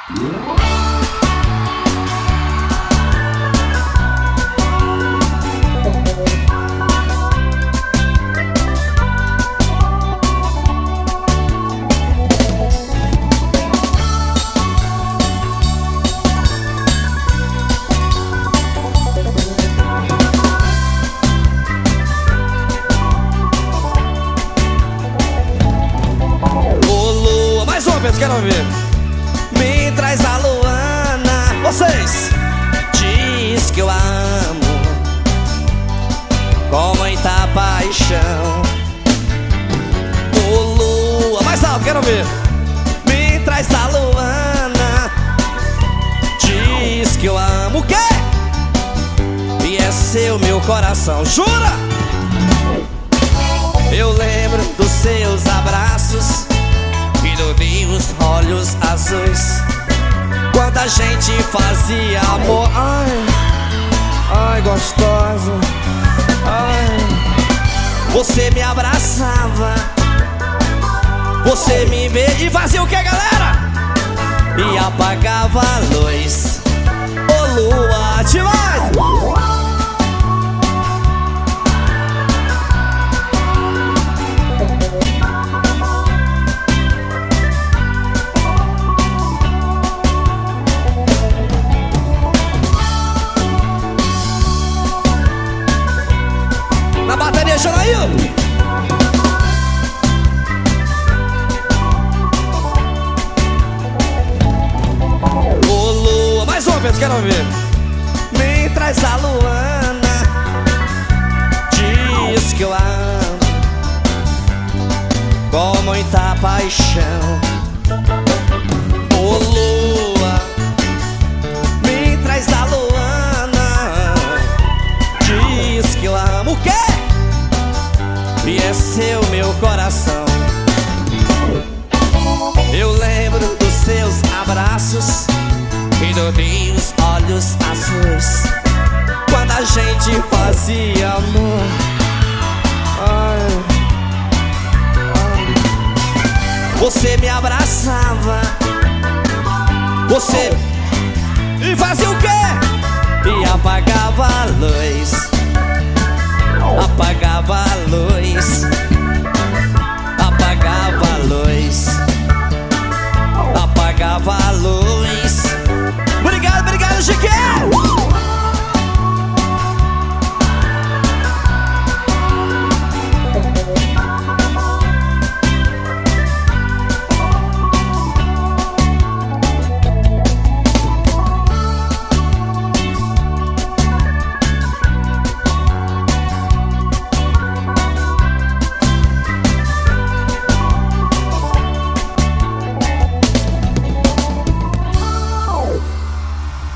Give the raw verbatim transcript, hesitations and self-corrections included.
Quero ver. Me traz a Luana. Vocês. Diz que eu amo com muita paixão. Ô lua, mais alto, quero ver. Me traz a Luana. Diz que eu amo o quê? E é seu meu coração. Jura? Eu lembro dos seus abraços e dos teus olhos azuis, quando a gente fazia amor. Ai, ai, gostosa. Ai, você me abraçava, você me vê e fazia o que, galera? E apagava a luz. Ô lua, demais! Na bateria, Janaíl! Ô lua, mais uma vez, quero ver. Me traz a Luana. Diz que eu amo com muita paixão. Ô lua, me traz a Luana. Diz que eu amo o quê? E é seu meu coração. Eu lembro dos seus abraços e dos teus olhos azuis, quando a gente fazia amor. Ai, ai. Você me abraçava, você e fazia o quê? E apagava a luz. Apagava a luz. Apagava a luz. Apagava a luz. Obrigado, obrigado, Chiquinho!